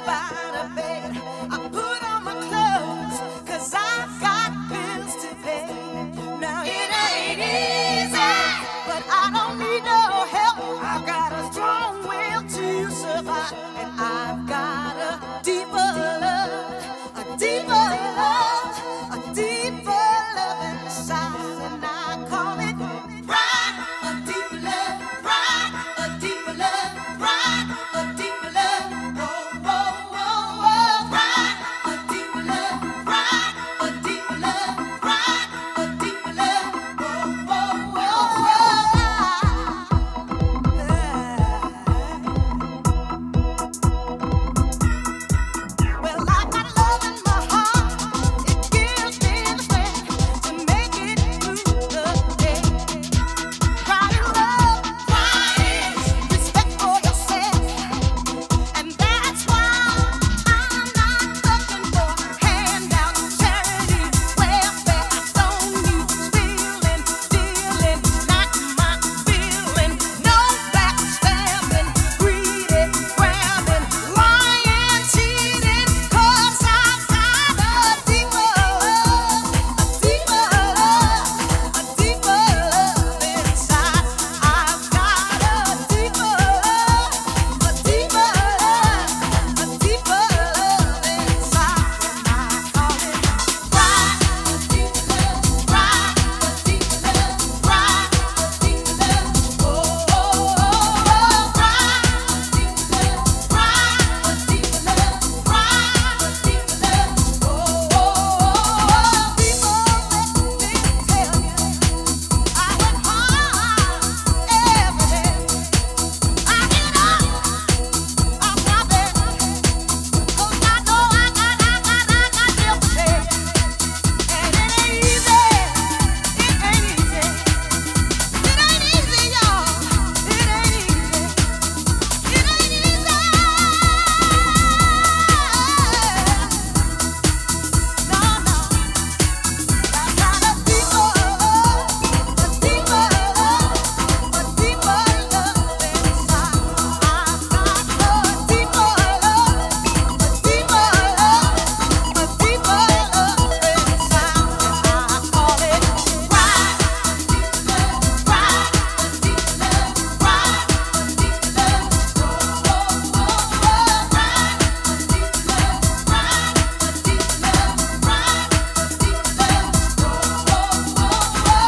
by the bed. I put on my clothes, 'cause I've got bills to pay. Now it ain't easy, but I don't need no help. I've got a strong will to survive, and I've got a deeper love, a deeper love, a deeper love inside, and I call it pride. A deeper love, pride. A deeper love, pride. A deeper love, whoa, whoa, whoa, whoa, pride. A deeper love, pride. A deeper love, pride. A deeper love, whoa, whoa, whoa, whoa. Well, I got love in my heart. It gives me the strength to make it through the day. Pride and love, pride is respect for yourself, and that's why I'm not looking for handouts, charity, welfare. I don't need stealing, not my feeling. No backstabbing, greedy, grabbing, lying, cheating. 'Cause I've got a deeper love, a deeper love, a deeper love inside. I've got a deeper love, a deeper love, a deeper love inside. And I call it pride. A deeper love, pride. A deeper love, pride. A deeper love, oh, oh, oh, oh, pride. A deeper love, pride. A deeper love, pride. A deeper love, oh, oh, oh, oh. People, let me tell you, I work hard every day. I get up off my bed, 'cause I know I got bills to pay. And it ain't easy, it ain't easy. It ain't easy, y'all. It ain't easy. It ain't easy. No, no. I got a deeper love, a deeper love, a deeper love inside. I've got a deeper love, a deeper love, a deeper love inside, and I call it pride. Pride, a deeper love, pride. A deeper love, pride. A deeper love, whoa, whoa, whoa, pride. A deeper love, pride. A deeper love, pride. A deeper love, whoa, whoa, whoa,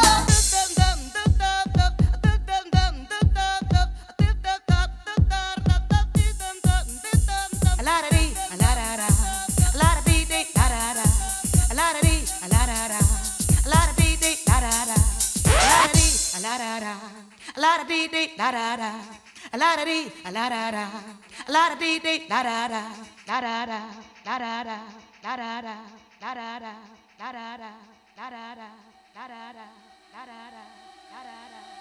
whoa. La da dee, la da da, la da dee dee, la da da, la da dee, la da da, la da dee dee, la da da, la da dee, la da da, la da dee dee, la da da, la da dee, la da da, la da dee dee, la da da, la da da, la da da, la da da, la da da, la da da, la da da, la da da, la da da, la da da.